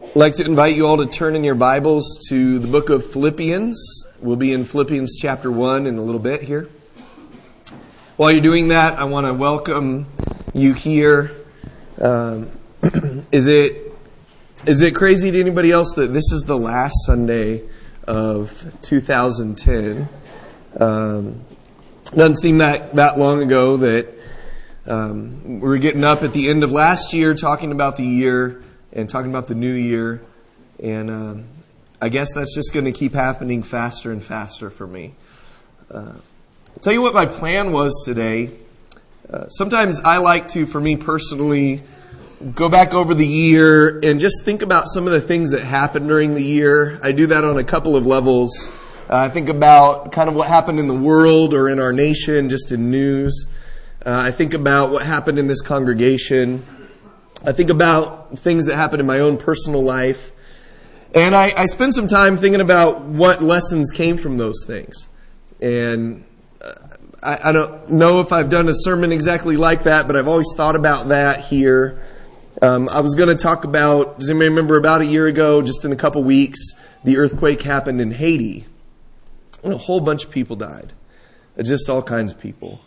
I'd like to invite you all to turn in your Bibles to the book of Philippians. We'll be in Philippians chapter 1 in a little bit here. While you're doing that, I want to welcome you here. Is it crazy to anybody else that this is the last Sunday of 2010? Doesn't seem that long ago that we were getting up at the end of last year talking about the year and talking about the new year. And I guess that's just going to keep happening faster and faster for me. I'll tell you what my plan was today. Sometimes I like to, for me personally, go back over the year and just think about some of the things that happened during the year. I do that on a couple of levels. I think about kind of what happened in the world or in our nation, just in news. I think about what happened in this congregation. I think about things that happened in my own personal life. And I spend some time thinking about what lessons came from those things. And I don't know if I've done a sermon exactly like that, but I've always thought about that here. I was going to talk about, does anybody remember about a year ago, just in a couple weeks, the earthquake happened in Haiti. And a whole bunch of people died. Just all kinds of people.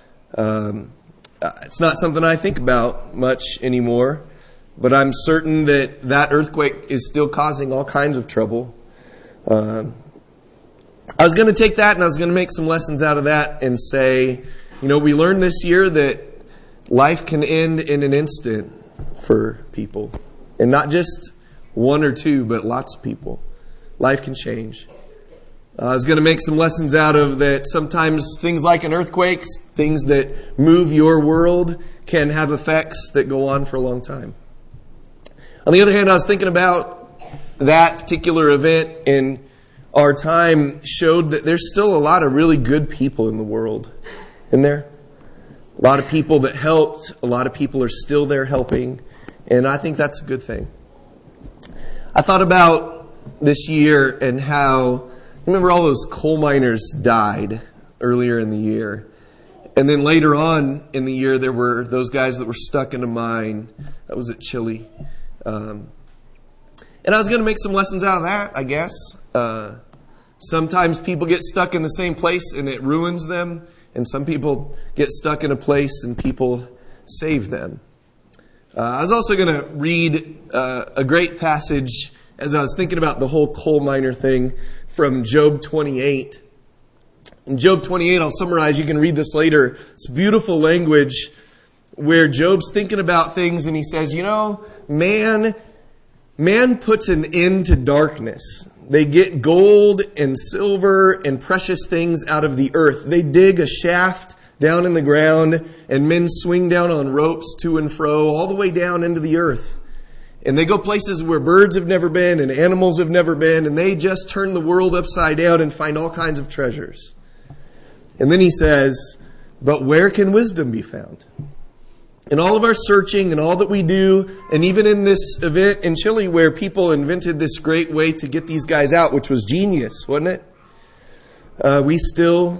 It's not something I think about much anymore, but I'm certain that earthquake is still causing all kinds of trouble. I was going to take that and I was going to make some lessons out of that and say, we learned this year that life can end in an instant for people. And not just one or two, but lots of people. Life can change. I was going to make some lessons out of that sometimes things like an earthquake, things that move your world, can have effects that go on for a long time. On the other hand, I was thinking about that particular event in our time showed that there's still a lot of really good people in the world, isn't there? A lot of people that helped, a lot of people are still there helping, and I think that's a good thing. I thought about this year and how, remember all those coal miners died earlier in the year. And then later on in the year, there were those guys that were stuck in a mine. That was at Chile. And I was going to make some lessons out of that, I guess. Sometimes people get stuck in the same place and it ruins them. And some people get stuck in a place and people save them. I was also going to read a great passage as I was thinking about the whole coal miner thing from Job 28. In Job 28, I'll summarize. You can read this later. It's beautiful language where Job's thinking about things and he says, man puts an end to darkness. They get gold and silver and precious things out of the earth. They dig a shaft down in the ground and men swing down on ropes to and fro all the way down into the earth. And they go places where birds have never been and animals have never been, and they just turn the world upside down and find all kinds of treasures. And then he says, but where can wisdom be found? In all of our searching and all that we do, and even in this event in Chile where people invented this great way to get these guys out, which was genius, wasn't it? We still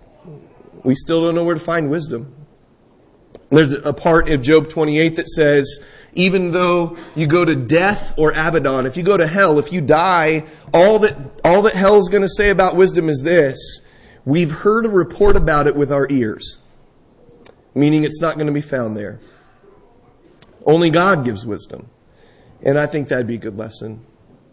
don't know where to find wisdom. There's a part of Job 28 that says, even though you go to death or Abaddon, if you go to hell, if you die, all that hell is going to say about wisdom is this: we've heard a report about it with our ears. Meaning it's not going to be found there. Only God gives wisdom. And I think that'd be a good lesson.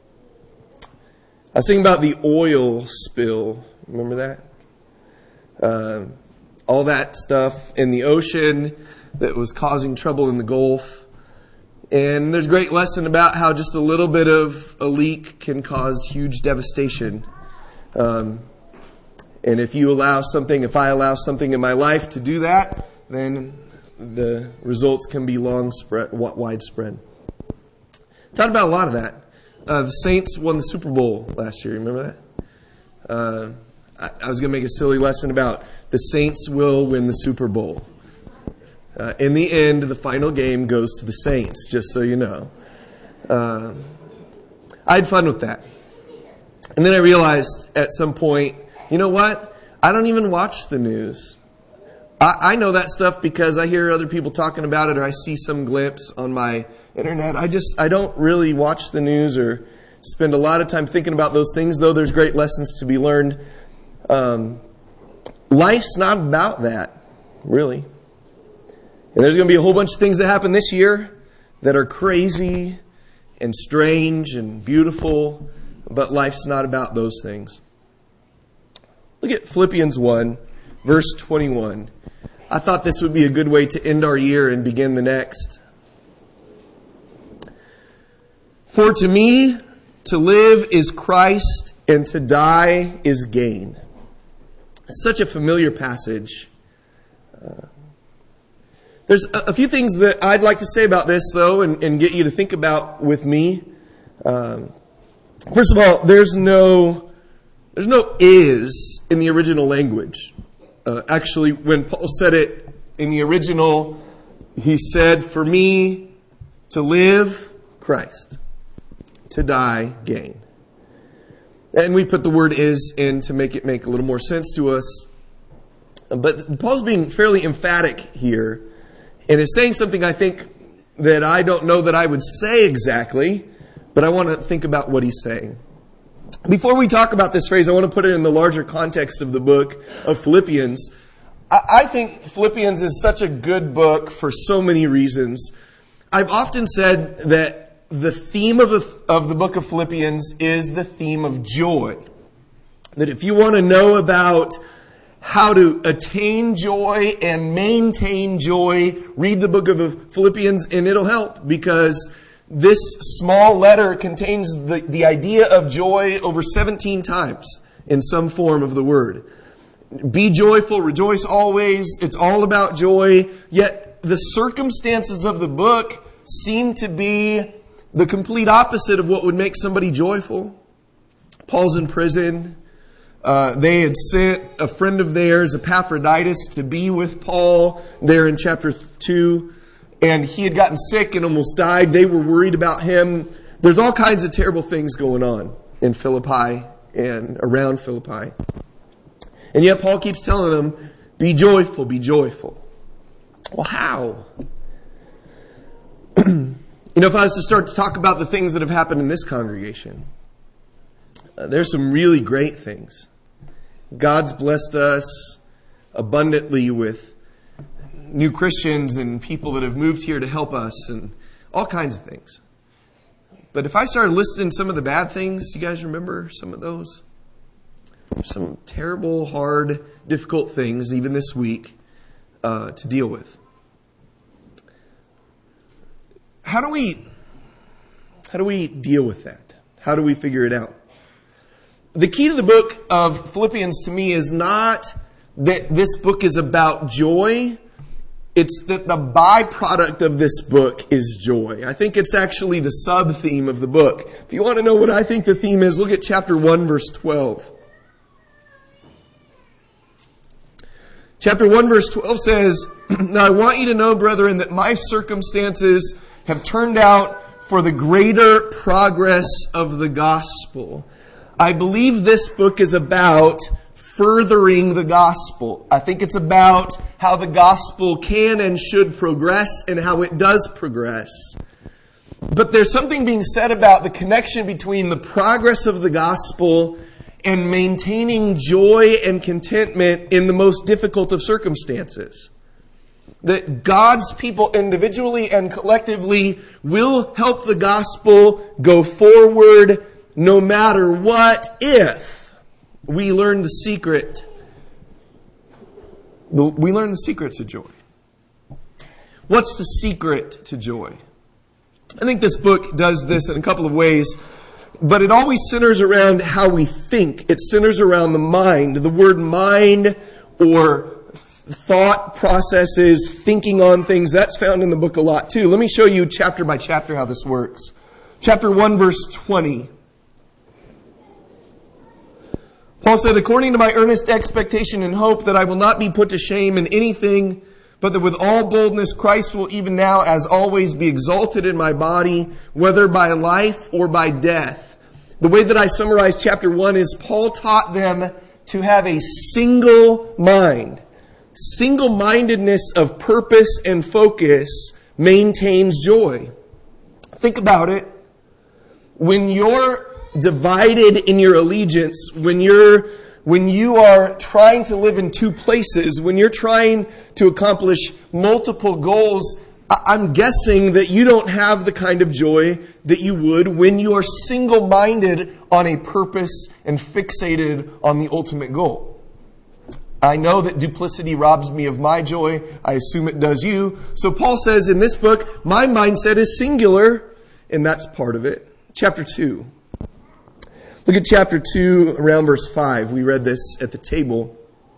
I was thinking about the oil spill. Remember that? All that stuff in the ocean that was causing trouble in the Gulf. And there's a great lesson about how just a little bit of a leak can cause huge devastation. And if I allow something in my life to do that, then the results can be widespread. Thought about a lot of that. The Saints won the Super Bowl last year. Remember that? I was going to make a silly lesson about the Saints will win the Super Bowl. In the end, the final game goes to the Saints, just so you know. I had fun with that. And then I realized at some point, you know what? I don't even watch the news. I know that stuff because I hear other people talking about it, or I see some glimpse on my internet. I don't really watch the news or spend a lot of time thinking about those things, though there's great lessons to be learned. Life's not about that, really. And there's going to be a whole bunch of things that happen this year that are crazy and strange and beautiful, but life's not about those things. Look at Philippians 1, verse 21. I thought this would be a good way to end our year and begin the next. For to me, to live is Christ, and to die is gain. It's such a familiar passage. There's a few things that I'd like to say about this, though, and get you to think about with me. First of all, there's no is in the original language. Actually, when Paul said it in the original, he said, for me to live, Christ. To die, gain. And we put the word is in to make it make a little more sense to us. But Paul's being fairly emphatic here and is saying something I think that I don't know that I would say exactly, but I want to think about what he's saying. Before we talk about this phrase, I want to put it in the larger context of the book of Philippians. I think Philippians is such a good book for so many reasons. I've often said that the theme of the book of Philippians is the theme of joy. That if you want to know about how to attain joy and maintain joy, read the book of Philippians and it'll help, because this small letter contains the idea of joy over 17 times in some form of the word. Be joyful, rejoice always. It's all about joy. Yet the circumstances of the book seem to be the complete opposite of what would make somebody joyful. Paul's in prison. They had sent a friend of theirs, Epaphroditus, to be with Paul there in chapter 2. And he had gotten sick and almost died. They were worried about him. There's all kinds of terrible things going on in Philippi and around Philippi. And yet Paul keeps telling them, be joyful, be joyful. Well, how? If I was to start to talk about the things that have happened in this congregation, there's some really great things. God's blessed us abundantly with new Christians and people that have moved here to help us and all kinds of things. But if I started listing some of the bad things, you guys remember some of those? Some terrible, hard, difficult things, even this week, to deal with. How do we deal with that? How do we figure it out? The key to the book of Philippians to me is not that this book is about joy. It's that the byproduct of this book is joy. I think it's actually the sub-theme of the book. If you want to know what I think the theme is, look at chapter 1, verse 12. Chapter 1, verse 12 says, Now I want you to know, brethren, that my circumstances have turned out for the greater progress of the gospel. I believe this book is about furthering the gospel. I think it's about how the gospel can and should progress and how it does progress. But there's something being said about the connection between the progress of the gospel and maintaining joy and contentment in the most difficult of circumstances. That God's people individually and collectively will help the gospel go forward no matter what, if we learn the secret. We learn the secret to joy. What's the secret to joy? I think this book does this in a couple of ways, but it always centers around how we think. It centers around the mind. The word mind or thought processes, thinking on things, that's found in the book a lot too. Let me show you chapter by chapter how this works. Chapter 1, verse 20. Paul said, according to my earnest expectation and hope that I will not be put to shame in anything, but that with all boldness Christ will even now as always be exalted in my body, whether by life or by death. The way that I summarize chapter 1 is Paul taught them to have a single mind. single-mindedness of purpose and focus maintains joy. Think about it. When you're divided in your allegiance, when you are trying to live in two places, when you're trying to accomplish multiple goals, I'm guessing that you don't have the kind of joy that you would when you are single-minded on a purpose and fixated on the ultimate goal. I know that duplicity robs me of my joy. I assume it does you. So Paul says in this book, my mindset is singular, and that's part of it. Chapter 2. Look at chapter 2, around verse 5. We read this at the table.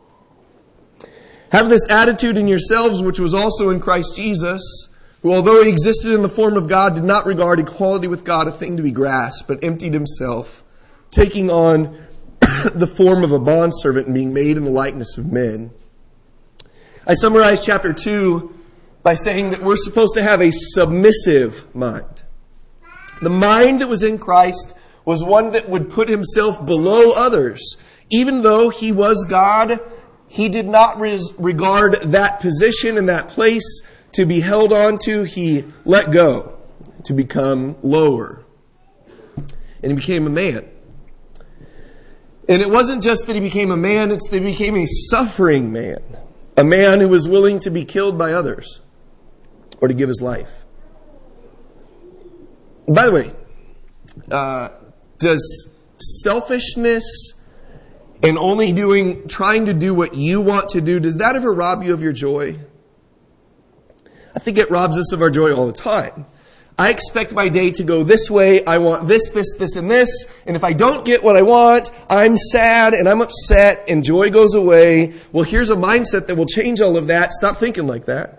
Have this attitude in yourselves, which was also in Christ Jesus, who, although he existed in the form of God, did not regard equality with God a thing to be grasped, but emptied himself, taking on the form of a bondservant and being made in the likeness of men. I summarize chapter 2 by saying that we're supposed to have a submissive mind. The mind that was in Christ was one that would put himself below others. Even though he was God, he did not regard that position and that place to be held on to. He let go to become lower. And he became a man. And it wasn't just that he became a man, it's that he became a suffering man. A man who was willing to be killed by others or to give his life. By the way, does selfishness and only trying to do what you want to do, does that ever rob you of your joy? I think it robs us of our joy all the time. I expect my day to go this way. I want this, and this. And if I don't get what I want, I'm sad and I'm upset and joy goes away. Well, here's a mindset that will change all of that. Stop thinking like that.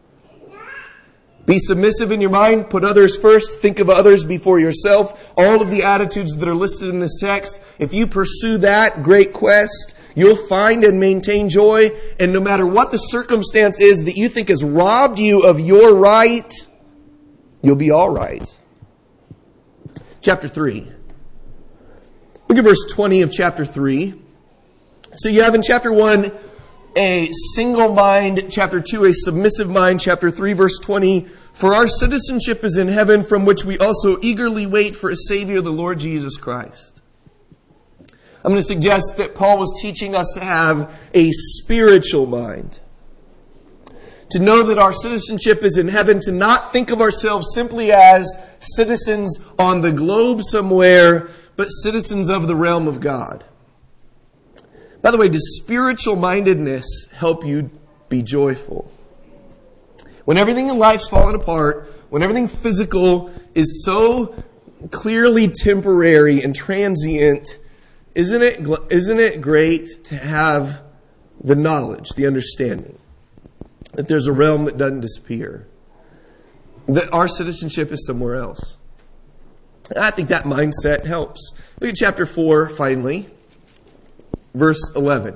Be submissive in your mind. Put others first. Think of others before yourself. All of the attitudes that are listed in this text, if you pursue that great quest, you'll find and maintain joy. And no matter what the circumstance is that you think has robbed you of your right, you'll be all right. Chapter 3. Look at verse 20 of chapter 3. So you have in chapter 1 a single mind, chapter 2 a submissive mind, chapter 3 verse 20. For our citizenship is in heaven, from which we also eagerly wait for a Savior, the Lord Jesus Christ. I'm going to suggest that Paul was teaching us to have a spiritual mind. To know that our citizenship is in heaven, to not think of ourselves simply as citizens on the globe somewhere, but citizens of the realm of God. By the way, does spiritual mindedness help you be joyful? When everything in life's fallen apart, when everything physical is so clearly temporary and transient, isn't it great to have the knowledge, the understanding that there's a realm that doesn't disappear, that our citizenship is somewhere else? And I think that mindset helps. Look at chapter 4, finally. Verse 11.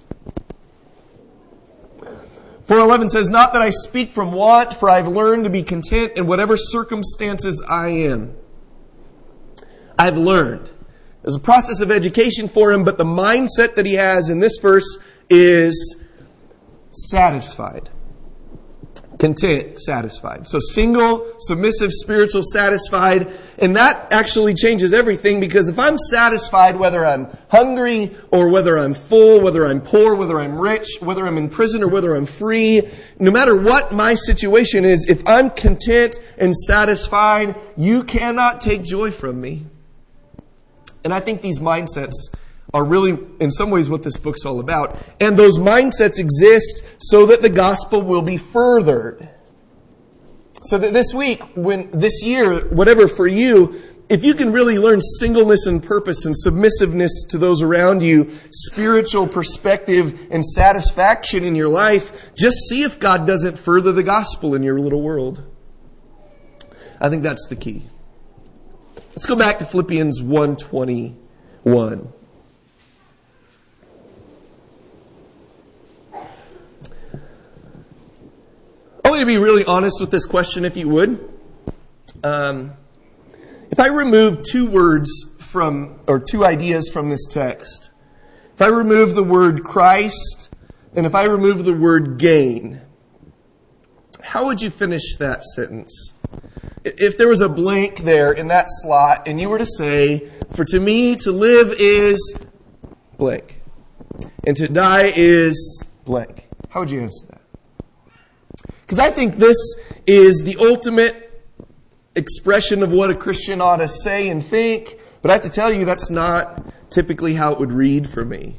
For 11 says, not that I speak from want, for I've learned to be content in whatever circumstances I am. I've learned. There's a process of education for him, but the mindset that he has in this verse is satisfied. Content, satisfied. So single, submissive, spiritual, satisfied. And that actually changes everything, because if I'm satisfied, whether I'm hungry or whether I'm full, whether I'm poor, whether I'm rich, whether I'm in prison or whether I'm free, no matter what my situation is, if I'm content and satisfied, you cannot take joy from me. And I think these mindsets are really, in some ways, what this book's all about. And those mindsets exist so that the gospel will be furthered. So that this year, whatever for you, if you can really learn singleness and purpose and submissiveness to those around you, spiritual perspective and satisfaction in your life, just see if God doesn't further the gospel in your little world. I think that's the key. Let's go back to Philippians 1:21. I want you to be really honest with this question, if you would. If I remove two ideas from this text, if I remove the word Christ and if I remove the word gain, how would you finish that sentence? If there was a blank there in that slot and you were to say, for to me to live is blank and to die is blank, how would you answer that? Because I think this is the ultimate expression of what a Christian ought to say and think, but I have to tell you that's not typically how it would read for me.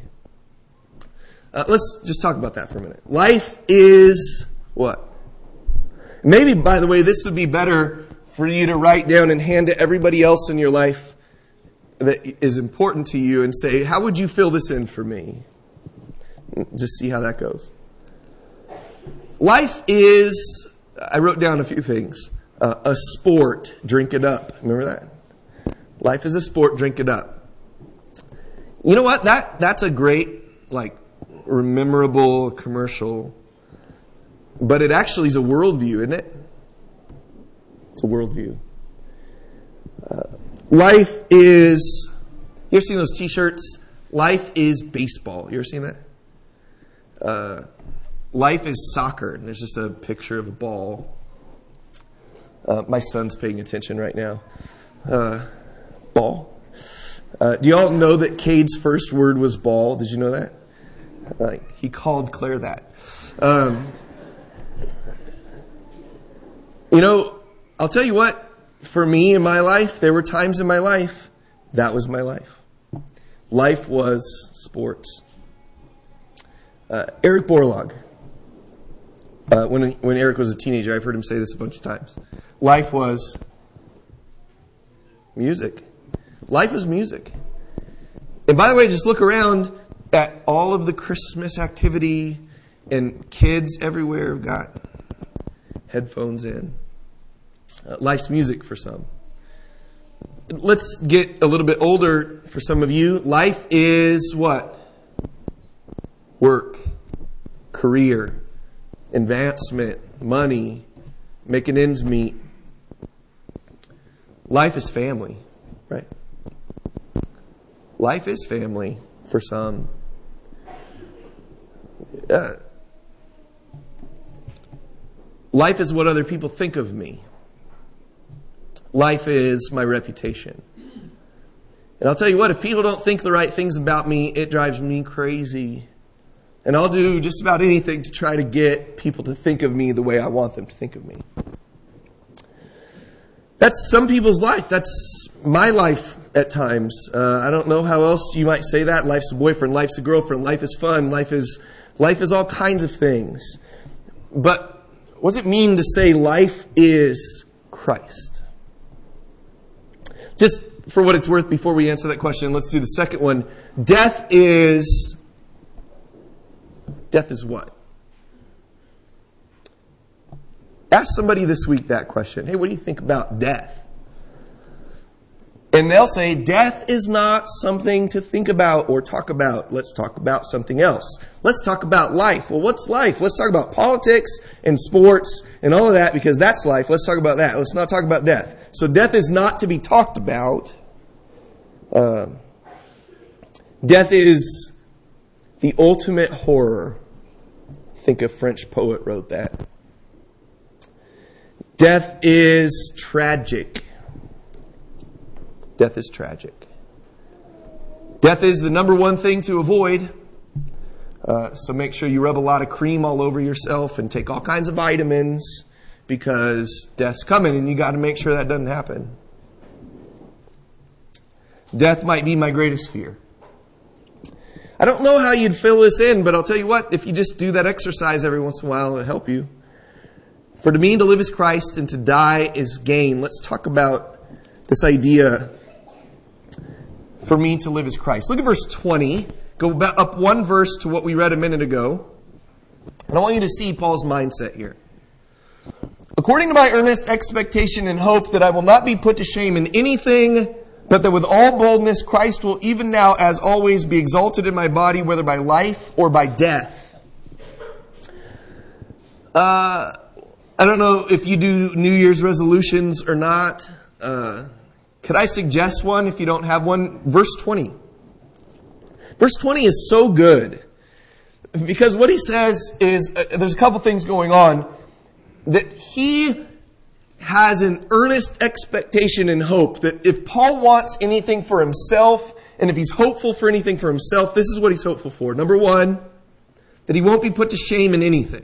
Let's just talk about that for a minute. Life is what? Maybe, by the way, this would be better for you to write down and hand to everybody else in your life that is important to you and say, how would you fill this in for me? Just see how that goes. Life is, I wrote down a few things. A sport, drink it up. Remember that? Life is a sport, drink it up. You know what? That's a great, memorable commercial. But it actually is a worldview, isn't it? It's a worldview. Life is, you ever seen those t-shirts? Life is baseball. You ever seen that? Life is soccer. And there's just a picture of a ball. My son's paying attention right now. Ball. Do you all know that Cade's first word was ball? Did you know that? He called Claire that. I'll tell you what, for me in my life, there were times in my life, that was my life. Life was sports. Eric Borlaug, when Eric was a teenager, I've heard him say this a bunch of times. Life was music. Life was music. And by the way, just look around at all of the Christmas activity, and kids everywhere have got headphones in. Life's music for some. Let's get a little bit older for some of you. Life is what? Work, career, advancement, money, making ends meet. Life is family, right? Life is family for some. Life is what other people think of me. Life is my reputation. And I'll tell you what, if people don't think the right things about me, it drives me crazy. And I'll do just about anything to try to get people to think of me the way I want them to think of me. That's some people's life. That's my life at times. I don't know how else you might say that. Life's a boyfriend, life's a girlfriend, life is fun, life is all kinds of things. But what does it mean to say life is Christ? Just for what it's worth, before we answer that question, let's do the second one. Death is what? Ask somebody this week that question. Hey, what do you think about death? And they'll say, death is not something to think about or talk about. Let's talk about something else. Let's talk about life. Well, what's life? Let's talk about politics and sports and all of that, because that's life. Let's talk about that. Let's not talk about death. So death is not to be talked about. Death is the ultimate horror. I think a French poet wrote that. Death is tragic. Death is tragic. Death is the number one thing to avoid. So make sure you rub a lot of cream all over yourself and take all kinds of vitamins, because death's coming and you got to make sure that doesn't happen. Death might be my greatest fear. I don't know how you'd fill this in, but I'll tell you what, if you just do that exercise every once in a while, it'll help you. For to me to live is Christ and to die is gain. Let's talk about this idea. For me to live is Christ. Look at verse 20. Go up one verse to what we read a minute ago. And I want you to see Paul's mindset here. According to my earnest expectation and hope that I will not be put to shame in anything, but that with all boldness Christ will even now as always be exalted in my body, whether by life or by death. I don't know if you do New Year's resolutions or not. Could I suggest one if you don't have one? Verse 20. Verse 20 is so good. Because what he says is, there's a couple things going on, that he has an earnest expectation and hope that if Paul wants anything for himself, and if he's hopeful for anything for himself, this is what he's hopeful for. Number one, that he won't be put to shame in anything.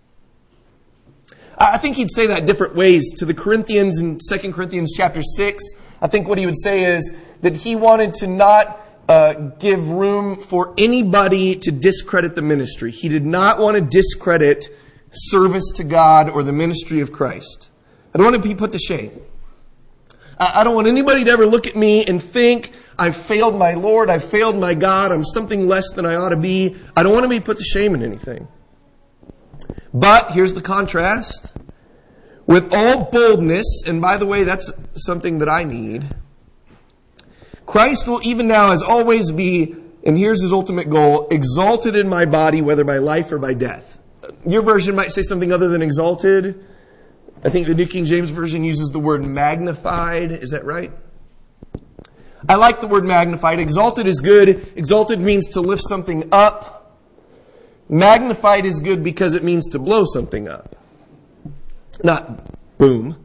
I think he'd say that different ways. To the Corinthians in 2 Corinthians chapter 6, I think what he would say is that he wanted to not give room for anybody to discredit the ministry. He did not want to discredit service to God or the ministry of Christ. I don't want to be put to shame. I don't want anybody to ever look at me and think, I've failed my Lord, I've failed my God, I'm something less than I ought to be. I don't want to be put to shame in anything. But here's the contrast. With all boldness, and by the way, that's something that I need, Christ will even now, as always, be, and here's his ultimate goal, exalted in my body, whether by life or by death. Your version might say something other than exalted. I think the New King James Version uses the word magnified. Is that right? I like the word magnified. Exalted is good. Exalted means to lift something up. Magnified is good because it means to blow something up. Not boom.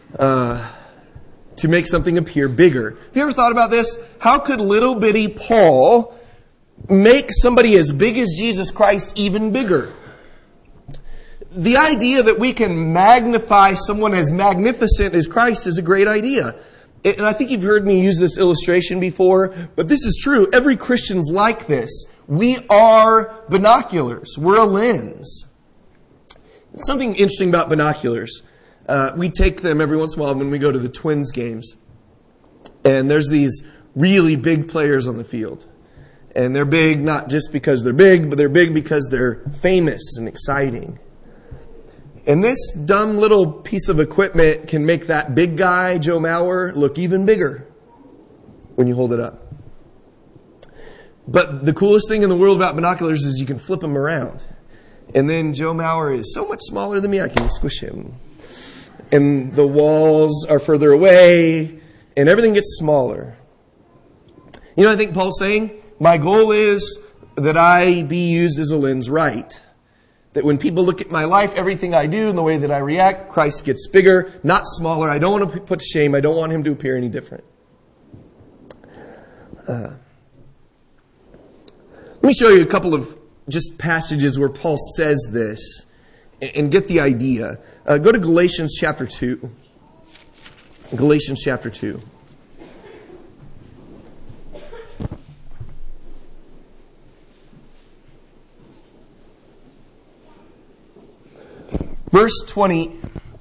To make something appear bigger. Have you ever thought about this? How could little bitty Paul make somebody as big as Jesus Christ even bigger? The idea that we can magnify someone as magnificent as Christ is a great idea. And I think you've heard me use this illustration before, but this is true. Every Christian's like this. We are binoculars. We're a lens. Something interesting about binoculars. We take them every once in a while when we go to the Twins games. And there's these really big players on the field. And they're big not just because they're big, but they're big because they're famous and exciting. And this dumb little piece of equipment can make that big guy, Joe Mauer, look even bigger when you hold it up. But the coolest thing in the world about binoculars is you can flip them around. And then Joe Mauer is so much smaller than me, I can squish him. And the walls are further away, and everything gets smaller. You know what I think Paul's saying? My goal is that I be used as a lens right. That when people look at my life, everything I do and the way that I react, Christ gets bigger, not smaller. I don't want to put to shame. I don't want him to appear any different. Let me show you a couple of just passages where Paul says this and get the idea. Go to Galatians chapter 2. Galatians chapter 2. Verse 20.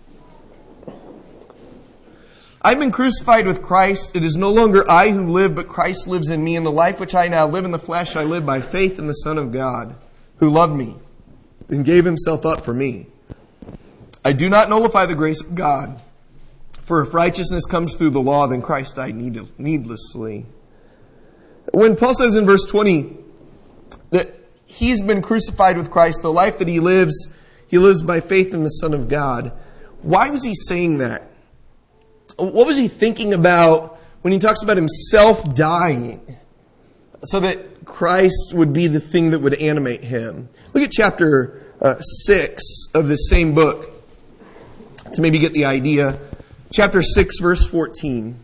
I've been crucified with Christ. It is no longer I who live, but Christ lives in me. In the life which I now live in the flesh, I live by faith in the Son of God, who loved me and gave himself up for me. I do not nullify the grace of God. For if righteousness comes through the law, then Christ died needlessly. When Paul says in verse 20 that he's been crucified with Christ, the life that he lives by faith in the Son of God. Why was he saying that? What was he thinking about when he talks about himself dying so that Christ would be the thing that would animate him? Look at chapter 6 of the same book to maybe get the idea. Chapter 6, verse 14.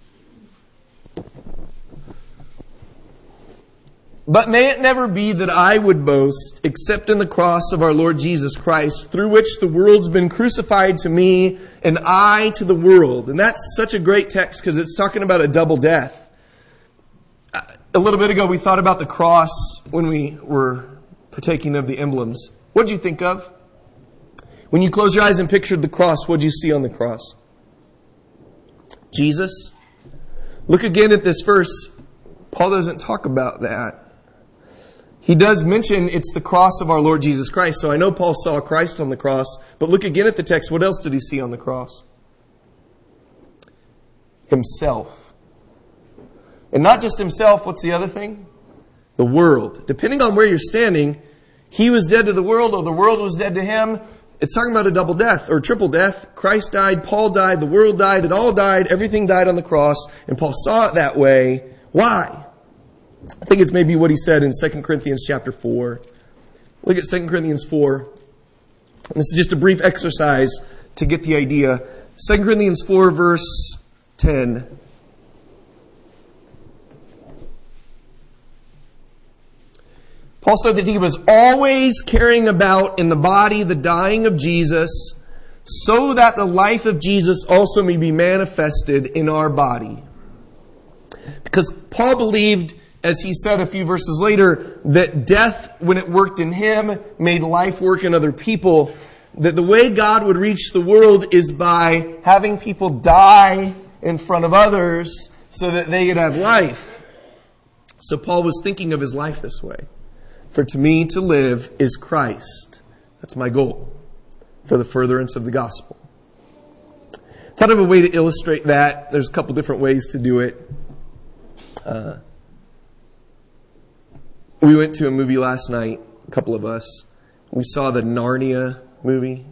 But may it never be that I would boast except in the cross of our Lord Jesus Christ, through which the world's been crucified to me and I to the world. And that's such a great text because it's talking about a double death. A little bit ago we thought about the cross when we were partaking of the emblems. What did you think of? When you closed your eyes and pictured the cross, what did you see on the cross? Jesus. Look again at this verse. Paul doesn't talk about that. He does mention it's the cross of our Lord Jesus Christ. So I know Paul saw Christ on the cross, but look again at the text. What else did he see on the cross? Himself. And not just himself, what's the other thing? The world. Depending on where you're standing, he was dead to the world or the world was dead to him. It's talking about a double death or triple death. Christ died, Paul died, the world died, it all died, everything died on the cross. And Paul saw it that way. Why? I think it's maybe what he said in 2 Corinthians chapter 4. Look at 2 Corinthians 4. And this is just a brief exercise to get the idea. 2 Corinthians 4, verse 10. Paul said that he was always carrying about in the body the dying of Jesus, so that the life of Jesus also may be manifested in our body. Because Paul believed, as he said a few verses later, that death, when it worked in him, made life work in other people. That the way God would reach the world is by having people die in front of others so that they could have life. So Paul was thinking of his life this way. For to me to live is Christ. That's my goal for the furtherance of the gospel. Thought of a way to illustrate that. There's a couple different ways to do it. We went to a movie last night, a couple of us. We saw the Narnia movie.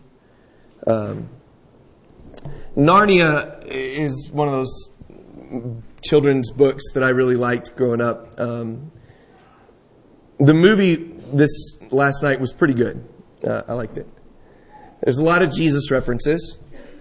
Narnia is one of those children's books that I really liked growing up. The movie this last night was pretty good. I liked it. There's a lot of Jesus references.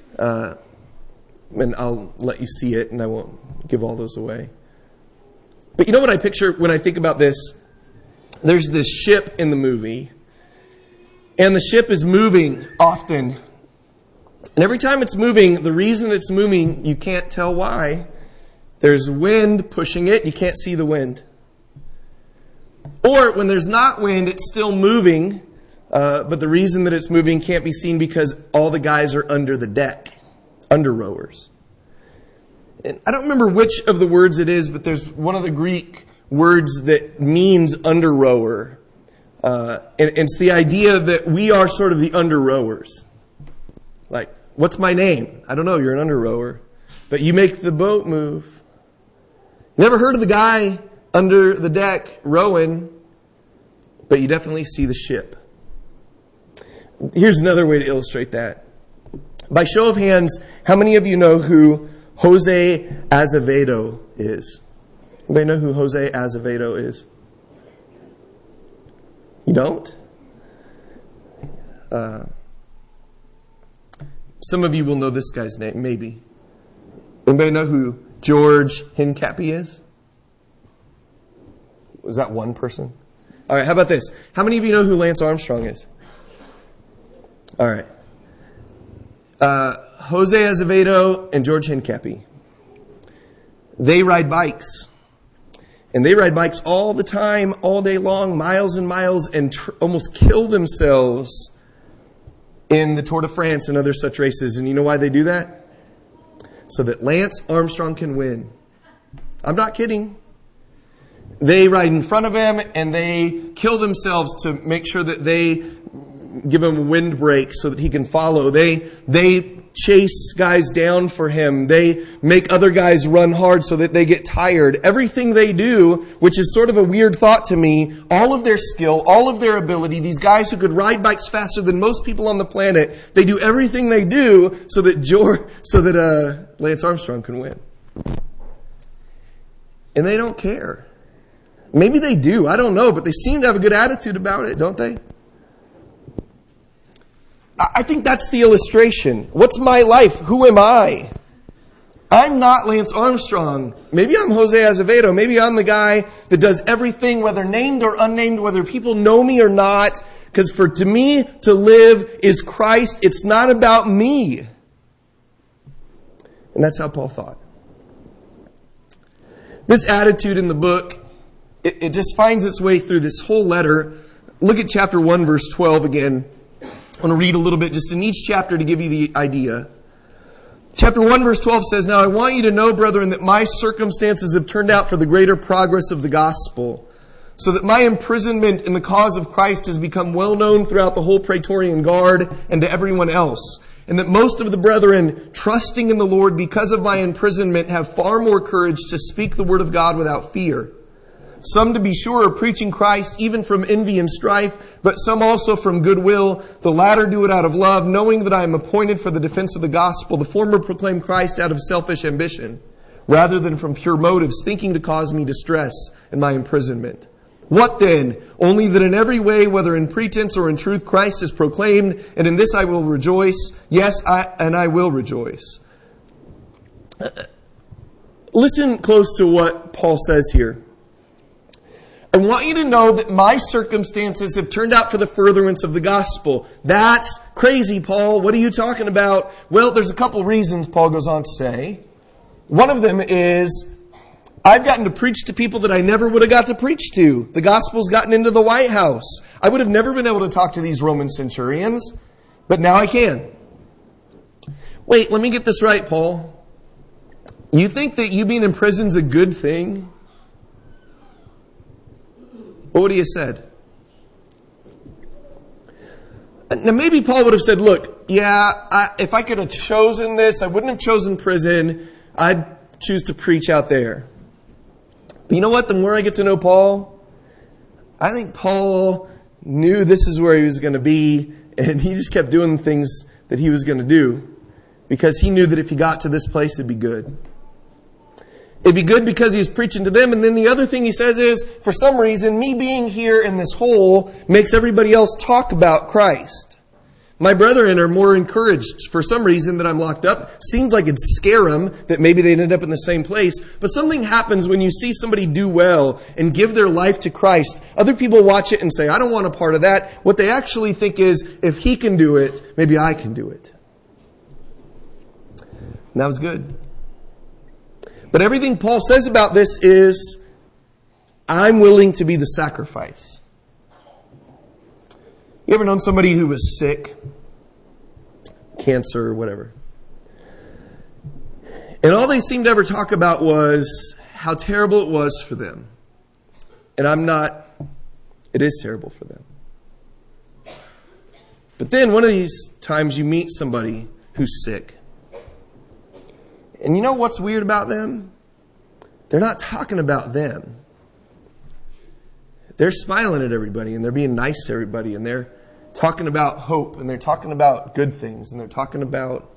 And I'll let you see it, and I won't give all those away. But you know what I picture when I think about this? There's this ship in the movie, and the ship is moving often. And every time it's moving, the reason it's moving, you can't tell why. There's wind pushing it, you can't see the wind. Or when there's not wind, it's still moving, but the reason that it's moving can't be seen because all the guys are under the deck, under rowers. And I don't remember which of the words it is, but there's one of the Greek words that means under rower. And it's the idea that we are sort of the under rowers. Like, what's my name? I don't know, you're an under rower. But you make the boat move. Never heard of the guy under the deck rowing, but you definitely see the ship. Here's another way to illustrate that. By show of hands, how many of you know who Jose Azevedo is? Anybody know who Jose Azevedo is? You don't? Some of you will know this guy's name, maybe. Anybody know who George Hincapie is? Was that one person? All right, how about this? How many of you know who Lance Armstrong is? All right. Jose Azevedo and George Hincapie. They ride bikes. And they ride bikes all the time, all day long, miles and miles, and almost kill themselves in the Tour de France and other such races. And you know why they do that? So that Lance Armstrong can win. I'm not kidding. They ride in front of him and they kill themselves to make sure that they give him a windbreak so that he can follow. They chase guys down for him. They make other guys run hard so that they get tired. Everything they do, which is sort of a weird thought to me, all of their skill, all of their ability, these guys who could ride bikes faster than most people on the planet, they do everything they do so that Lance Armstrong can win. And they don't care. Maybe they do, I don't know, but they seem to have a good attitude about it, don't they? I think that's the illustration. What's my life? Who am I? I'm not Lance Armstrong. Maybe I'm Jose Azevedo. Maybe I'm the guy that does everything, whether named or unnamed, whether people know me or not. Because to me, to live is Christ. It's not about me. And that's how Paul thought. This attitude in the book, it just finds its way through this whole letter. Look at chapter 1, verse 12 again. I want to read a little bit just in each chapter to give you the idea. Chapter 1 verse 12 says, "Now I want you to know, brethren, that my circumstances have turned out for the greater progress of the gospel, so that my imprisonment in the cause of Christ has become well known throughout the whole Praetorian Guard and to everyone else, and that most of the brethren, trusting in the Lord because of my imprisonment, have far more courage to speak the word of God without fear. Some, to be sure, are preaching Christ even from envy and strife, but some also from goodwill. The latter do it out of love, knowing that I am appointed for the defense of the gospel. The former proclaim Christ out of selfish ambition, rather than from pure motives, thinking to cause me distress in my imprisonment. What then? Only that in every way, whether in pretense or in truth, Christ is proclaimed, and in this I will rejoice. Yes, I will rejoice. Listen close to what Paul says here. I want you to know that my circumstances have turned out for the furtherance of the gospel. That's crazy, Paul. What are you talking about? Well, there's a couple reasons, Paul goes on to say. One of them is, I've gotten to preach to people that I never would have got to preach to. The gospel's gotten into the White House. I would have never been able to talk to these Roman centurions, but now I can. Wait, let me get this right, Paul. You think that you being in prison is a good thing? What would he have said? Now maybe Paul would have said, look, if I could have chosen this, I wouldn't have chosen prison. I'd choose to preach out there. But you know what? The more I get to know Paul, I think Paul knew this is where he was going to be, and he just kept doing the things that he was going to do because he knew that if he got to this place, it'd be good. It'd be good because he was preaching to them. And then the other thing he says is, for some reason, me being here in this hole makes everybody else talk about Christ. My brethren are more encouraged for some reason that I'm locked up. Seems like it'd scare them that maybe they'd end up in the same place. But something happens when you see somebody do well and give their life to Christ. Other people watch it and say, I don't want a part of that. What they actually think is, if he can do it, maybe I can do it. And that was good. But everything Paul says about this is, I'm willing to be the sacrifice. You ever known somebody who was sick? Cancer or whatever. And all they seemed to ever talk about was how terrible it was for them. And it is terrible for them. But then one of these times you meet somebody who's sick. And you know what's weird about them? They're not talking about them. They're smiling at everybody and they're being nice to everybody and they're talking about hope and they're talking about good things and they're talking about...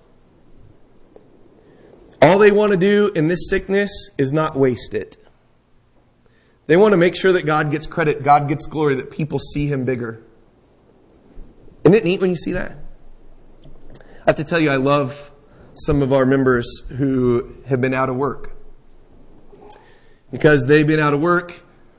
All they want to do in this sickness is not waste it. They want to make sure that God gets credit, God gets glory, that people see Him bigger. Isn't it neat when you see that? I have to tell you, I love some of our members who have been out of work. Because they've been out of work,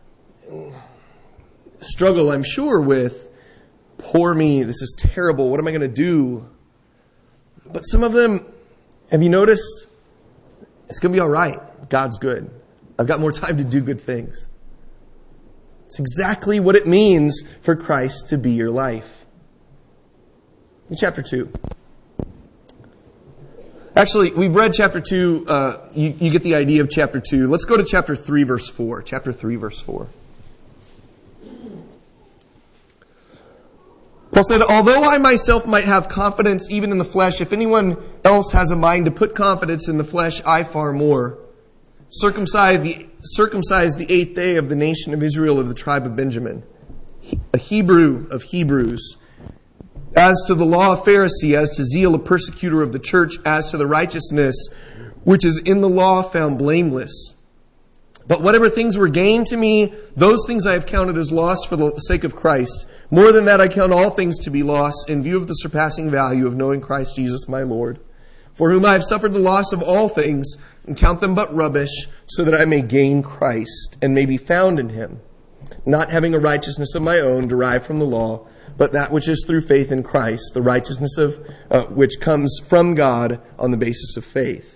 struggle, I'm sure, with, poor me, this is terrible, what am I going to do? But some of them, have you noticed? It's going to be all right. God's good. I've got more time to do good things. It's exactly what it means for Christ to be your life. In chapter 2. Actually, we've read chapter 2. You get the idea of chapter 2. Let's go to chapter 3, verse 4. Chapter 3, verse 4. Paul said, although I myself might have confidence even in the flesh, if anyone else has a mind to put confidence in the flesh, I far more. Circumcised the 8th day of the nation of Israel of the tribe of Benjamin. A Hebrew of Hebrews. As to the law, a Pharisee, as to zeal, a persecutor of the church, as to the righteousness which is in the law, found blameless. But whatever things were gained to me, those things I have counted as loss for the sake of Christ. More than that, I count all things to be loss in view of the surpassing value of knowing Christ Jesus my Lord, for whom I have suffered the loss of all things, and count them but rubbish, so that I may gain Christ, and may be found in Him, not having a righteousness of my own derived from the law, but that which is through faith in Christ, the righteousness of which comes from God on the basis of faith.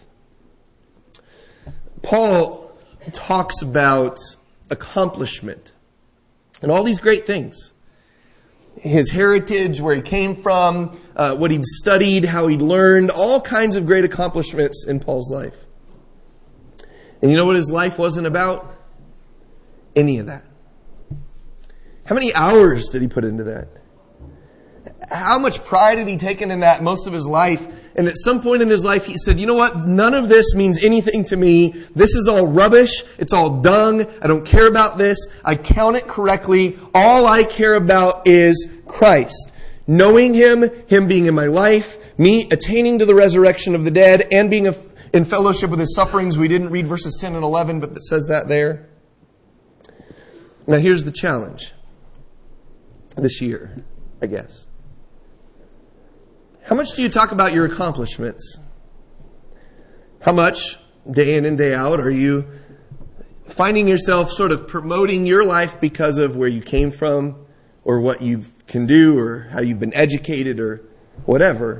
Paul talks about accomplishment and all these great things. His heritage, where he came from, what he'd studied, how he'd learned, all kinds of great accomplishments in Paul's life. And you know what his life wasn't about? Any of that. How many hours did he put into that? How much pride had he taken in that most of his life? And at some point in his life, he said, you know what? None of this means anything to me. This is all rubbish. It's all dung. I don't care about this. I count it correctly. All I care about is Christ. Knowing Him, Him being in my life, me attaining to the resurrection of the dead, and being in fellowship with His sufferings. We didn't read verses 10 and 11, but it says that there. Now here's the challenge this year, I guess. How much do you talk about your accomplishments? How much, day in and day out, are you finding yourself sort of promoting your life because of where you came from, or what you can do, or how you've been educated, or whatever?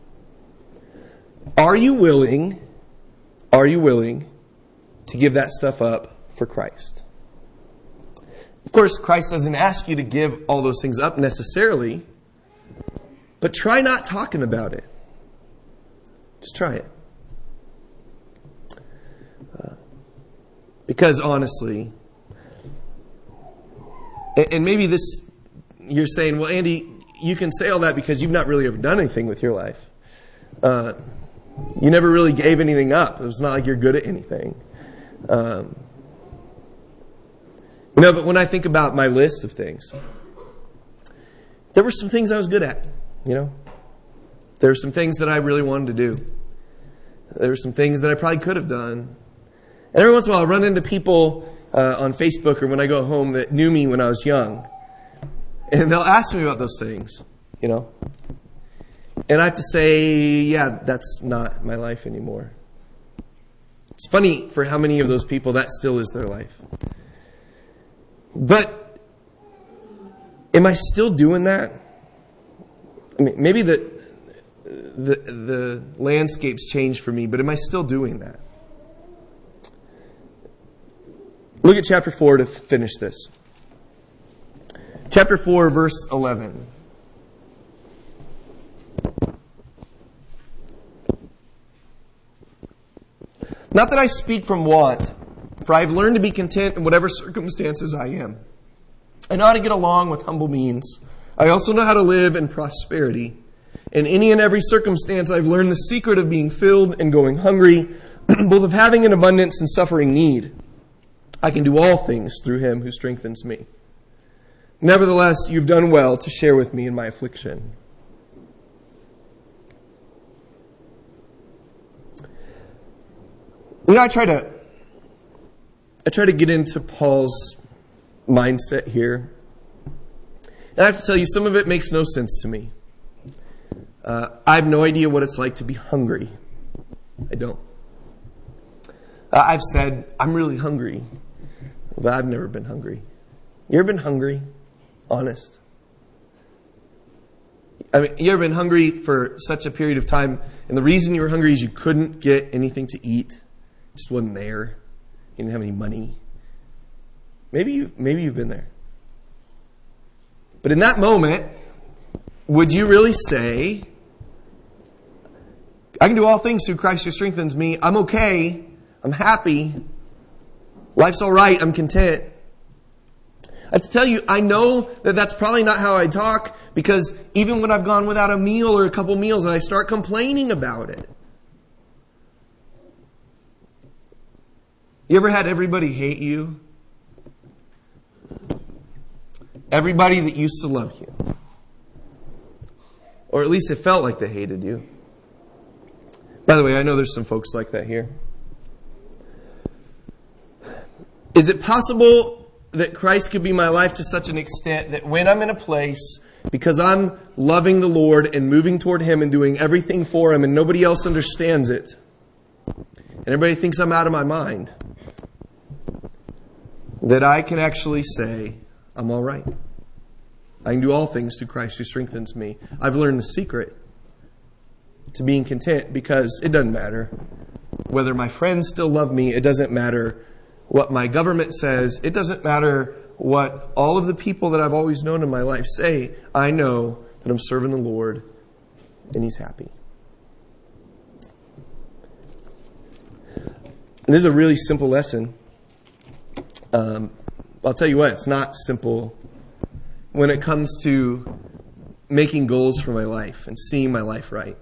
Are you willing to give that stuff up for Christ? Of course, Christ doesn't ask you to give all those things up necessarily, but try not talking about it. Just try it. Because honestly, and maybe this, you're saying, well, Andy, you can say all that because you've not really ever done anything with your life. You never really gave anything up. It's not like you're good at anything. But when I think about my list of things, there were some things I was good at, There were some things that I really wanted to do. There were some things that I probably could have done. And every once in a while I run into people on Facebook or when I go home that knew me when I was young. And they'll ask me about those things, And I have to say, yeah, that's not my life anymore. It's funny for how many of those people that still is their life. But am I still doing that? I mean, maybe the landscape's changed for me, but am I still doing that? Look at chapter 4 to finish this. Chapter 4, verse 11. Not that I speak from want, for I have learned to be content in whatever circumstances I am. I know how to get along with humble means. I also know how to live in prosperity. In any and every circumstance, I've learned the secret of being filled and going hungry, both of having an abundance and suffering need. I can do all things through him who strengthens me. Nevertheless, you've done well to share with me in my affliction. I try to get into Paul's mindset here. And I have to tell you, some of it makes no sense to me. I have no idea what it's like to be hungry. I don't. I've said, I'm really hungry. But I've never been hungry. You ever been hungry? Honest. I mean, you ever been hungry for such a period of time, and the reason you were hungry is you couldn't get anything to eat? It just wasn't there. You didn't have any money. Maybe you've been there. But in that moment, would you really say, I can do all things through Christ who strengthens me. I'm okay. I'm happy. Life's all right. I'm content. I have to tell you, I know that that's probably not how I talk, because even when I've gone without a meal or a couple meals, I start complaining about it. You ever had everybody hate you? Everybody that used to love you. Or at least it felt like they hated you. By the way, I know there's some folks like that here. Is it possible that Christ could be my life to such an extent that when I'm in a place, because I'm loving the Lord and moving toward Him and doing everything for Him and nobody else understands it, and everybody thinks I'm out of my mind, that I can actually say, I'm all right. I can do all things through Christ who strengthens me. I've learned the secret to being content because it doesn't matter whether my friends still love me. It doesn't matter what my government says. It doesn't matter what all of the people that I've always known in my life say. I know that I'm serving the Lord and He's happy. And this is a really simple lesson. I'll tell you what, it's not simple when it comes to making goals for my life and seeing my life right.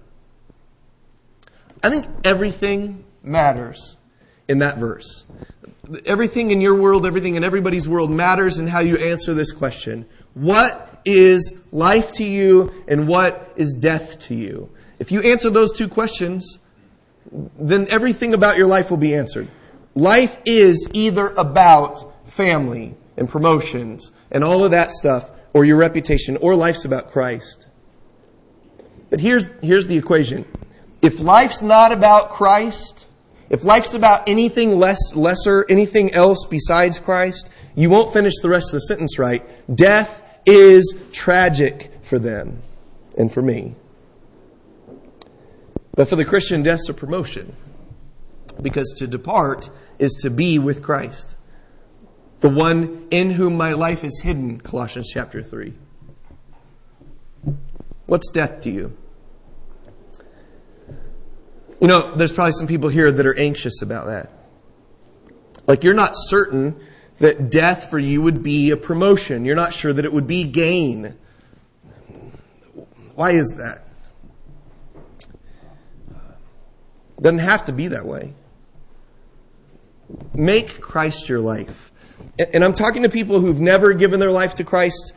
I think everything matters in that verse. Everything in your world, everything in everybody's world matters in how you answer this question. What is life to you and what is death to you? If you answer those two questions, then everything about your life will be answered. Life is either about family and promotions and all of that stuff, or your reputation, or life's about Christ. But here's the equation. If life's not about Christ, if life's about anything lesser, anything else besides Christ, you won't finish the rest of the sentence right. Death is tragic for them and for me. But for the Christian, death's a promotion. Because to depart is to be with Christ. The one in whom my life is hidden, Colossians chapter 3. What's death to you? You know, there's probably some people here that are anxious about that. Like, you're not certain that death for you would be a promotion. You're not sure that it would be gain. Why is that? It doesn't have to be that way. Make Christ your life. And I'm talking to people who've never given their life to Christ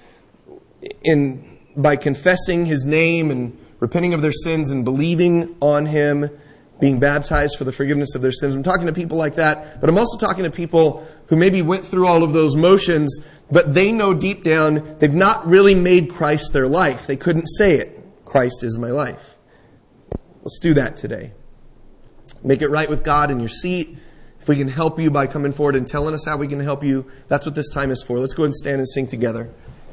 by confessing His name and repenting of their sins and believing on Him, being baptized for the forgiveness of their sins. I'm talking to people like that, but I'm also talking to people who maybe went through all of those motions, but they know deep down they've not really made Christ their life. They couldn't say it. Christ is my life. Let's do that today. Make it right with God in your seat. If we can help you by coming forward and telling us how we can help you, that's what this time is for. Let's go ahead and stand and sing together.